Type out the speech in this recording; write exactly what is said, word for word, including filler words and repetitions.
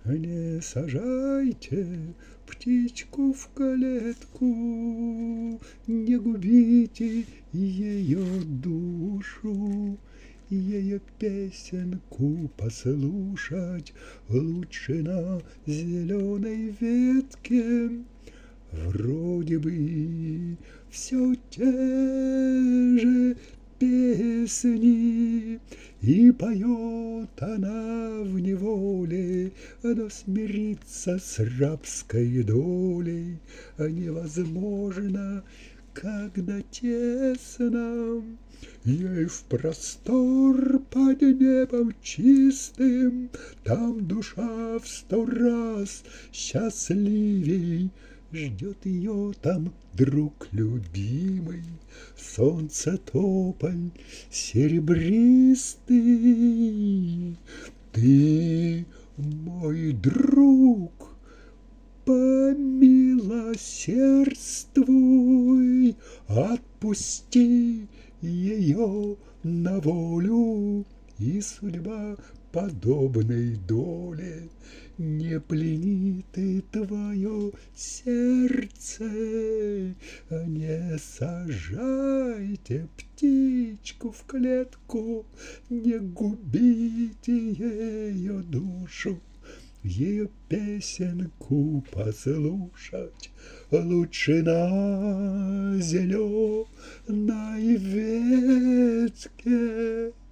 Не сажайте птичку в клетку, не губите ее душу. Ее песенку послушать лучше на зеленой ветке. Вроде бы все те же песни, и поет она в неволе, но смириться с рабской долей невозможно, когда тесно. Ей в простор под небом чистым, там душа в сто раз счастливей. Ждет ее там друг любимый, солнце тополь серебристый. Ты, мой друг, помилосердствуй, отпусти ее на волю, и судьба подобной доле не пленит и твое сердце. Не сажайте птичку в клетку, не губите ее душу. Ее песенку послушать лучше на зеленой ветке.